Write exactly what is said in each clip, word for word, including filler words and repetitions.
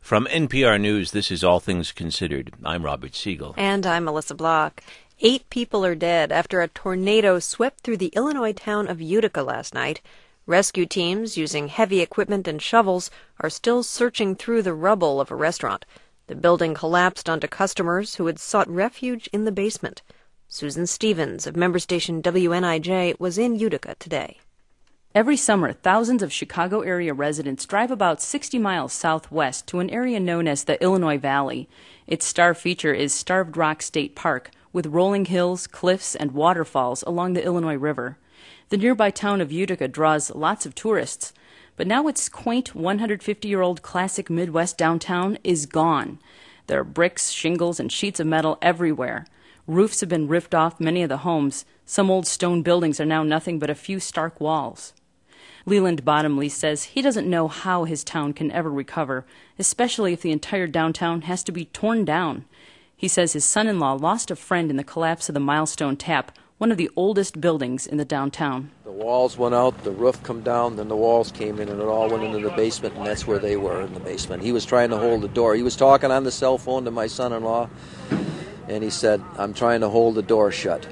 From N P R News, this is All Things Considered. I'm Robert Siegel. And I'm Melissa Block. Eight people are dead after a tornado swept through the Illinois town of Utica last night. Rescue teams using heavy equipment and shovels are still searching through the rubble of a restaurant. The building collapsed onto customers who had sought refuge in the basement. Susan Stevens of member station W N I J was in Utica today. Every summer, thousands of Chicago area residents drive about sixty miles southwest to an area known as the Illinois Valley. Its star feature is Starved Rock State Park, with rolling hills, cliffs, and waterfalls along the Illinois River. The nearby town of Utica draws lots of tourists, but now its quaint one hundred fifty-year-old classic Midwest downtown is gone. There are bricks, shingles, and sheets of metal everywhere. Roofs have been ripped off many of the homes. Some old stone buildings are now nothing but a few stark walls. Leland Bottomley says he doesn't know how his town can ever recover, especially if the entire downtown has to be torn down. He says his son-in-law lost a friend in the collapse of the Milestone Tap, one of the oldest buildings in the downtown. The walls went out, the roof come down, then the walls came in, and it all went into the basement, and that's where they were, in the basement. He was trying to hold the door. He was talking on the cell phone to my son-in-law, and he said, "I'm trying to hold the door shut."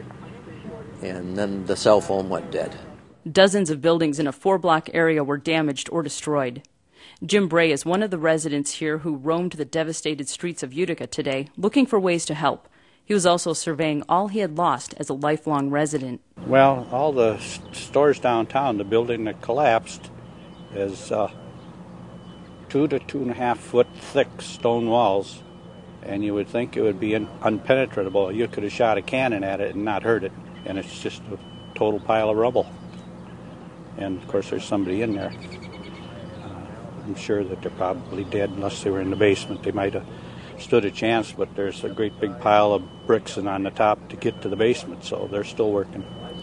And then the cell phone went dead. Dozens of buildings in a four-block area were damaged or destroyed. Jim Bray is one of the residents here who roamed the devastated streets of Utica today, looking for ways to help. He was also surveying all he had lost as a lifelong resident. Well, all the st- stores downtown, the building that collapsed, is uh, two to two and a half foot thick stone walls, and you would think it would be in- unpenetrable. You could have shot a cannon at it and not hurt it, and it's just a total pile of rubble. And, of course, there's somebody in there. Uh, I'm sure that they're probably dead unless they were in the basement. They might have stood a chance, but there's a great big pile of bricks and on the top to get to the basement, so they're still working.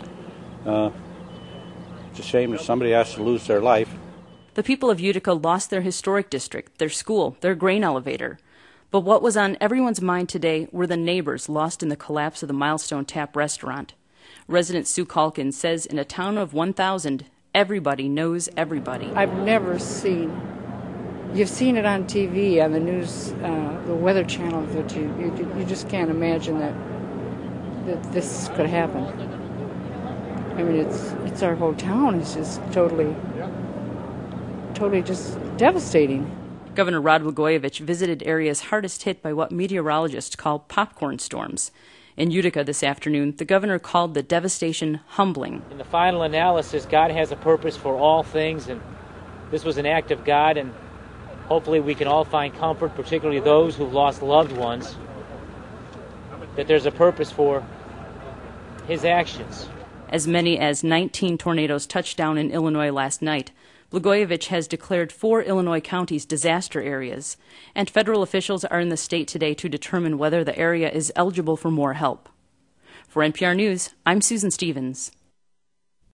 Uh, it's a shame that somebody has to lose their life. The people of Utica lost their historic district, their school, their grain elevator. But what was on everyone's mind today were the neighbors lost in the collapse of the Milestone Tap restaurant. Resident Sue Calkin says in a town of one thousand, everybody knows everybody. I've never seen, you've seen it on T V, on the news, uh, the Weather Channel, that you, you you just can't imagine that that this could happen. I mean, it's it's our whole town is just totally, totally just devastating. Governor Rod Blagojevich visited areas hardest hit by what meteorologists call popcorn storms. In Utica this afternoon, the governor called the devastation humbling. In the final analysis, God has a purpose for all things, and this was an act of God, and hopefully we can all find comfort, particularly those who've lost loved ones, that there's a purpose for his actions. As many as nineteen tornadoes touched down in Illinois last night. Blagojevich has declared four Illinois counties disaster areas, and federal officials are in the state today to determine whether the area is eligible for more help. For N P R News, I'm Susan Stevens.